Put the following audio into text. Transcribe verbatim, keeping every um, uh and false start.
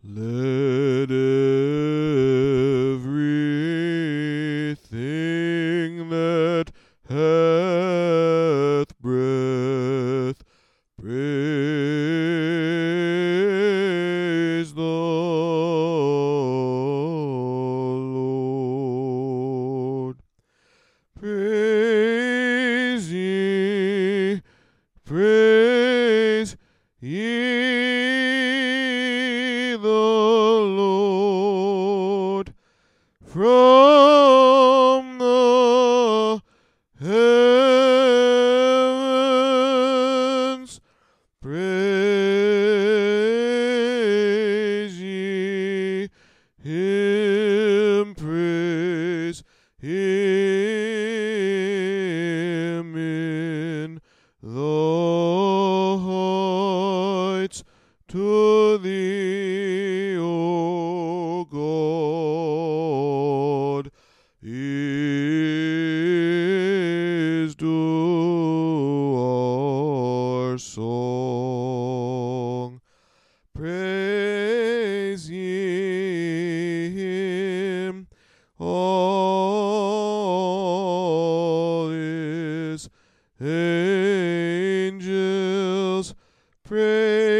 Let everything that hath breath praise the Lord. Praise ye, praise ye the Lord from the heavens. Praise ye him, praise him in the heights. To thee, O God, is due our song. Praise ye him, all his angels. Praise